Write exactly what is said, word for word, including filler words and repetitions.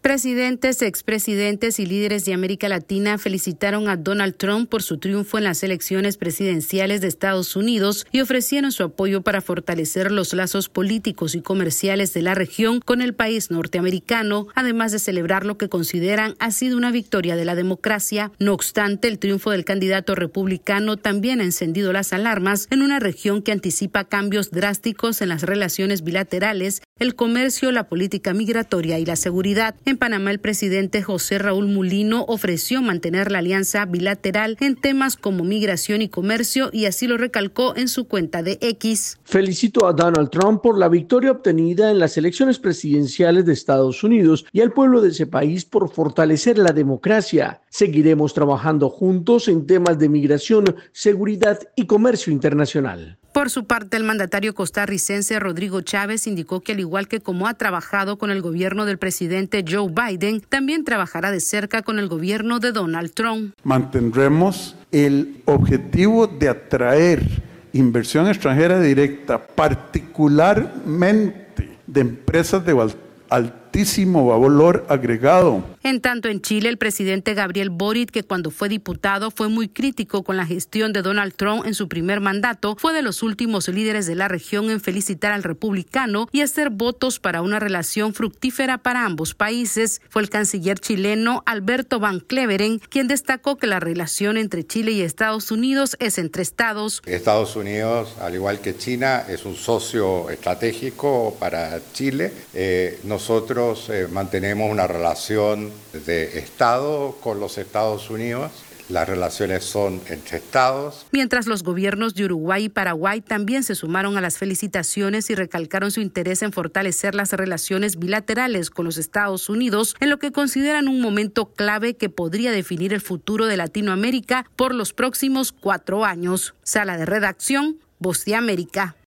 Presidentes, expresidentes y líderes de América Latina felicitaron a Donald Trump por su triunfo en las elecciones presidenciales de Estados Unidos y ofrecieron su apoyo para fortalecer los lazos políticos y comerciales de la región con el país norteamericano, además de celebrar lo que consideran ha sido una victoria de la democracia. No obstante, el triunfo del candidato republicano también ha encendido las alarmas en una región que anticipa cambios drásticos en las relaciones bilaterales, el comercio, la política migratoria y la seguridad. En Panamá, el presidente José Raúl Mulino ofreció mantener la alianza bilateral en temas como migración y comercio y así lo recalcó en su cuenta de X. Felicito a Donald Trump por la victoria obtenida en las elecciones presidenciales de Estados Unidos y al pueblo de ese país por fortalecer la democracia. Seguiremos trabajando juntos en temas de migración, seguridad y comercio internacional. Por su parte, el mandatario costarricense Rodrigo Chávez indicó que al igual que como ha trabajado con el gobierno del presidente Joe Biden, también trabajará de cerca con el gobierno de Donald Trump. Mantendremos el objetivo de atraer inversión extranjera directa, particularmente de empresas de altísimo valor agregado. En tanto, en Chile, el presidente Gabriel Boric, que cuando fue diputado fue muy crítico con la gestión de Donald Trump en su primer mandato, fue de los últimos líderes de la región en felicitar al republicano y hacer votos para una relación fructífera para ambos países. Fue el canciller chileno Alberto Van Cleveren quien destacó que la relación entre Chile y Estados Unidos es entre estados. Estados Unidos, al igual que China, es un socio estratégico para Chile. Eh, nosotros eh, mantenemos una relación de Estado con los Estados Unidos. Las relaciones son entre estados. Mientras los gobiernos de Uruguay y Paraguay también se sumaron a las felicitaciones y recalcaron su interés en fortalecer las relaciones bilaterales con los Estados Unidos, en lo que consideran un momento clave que podría definir el futuro de Latinoamérica por los próximos cuatro años. Sala de redacción, Voz de América.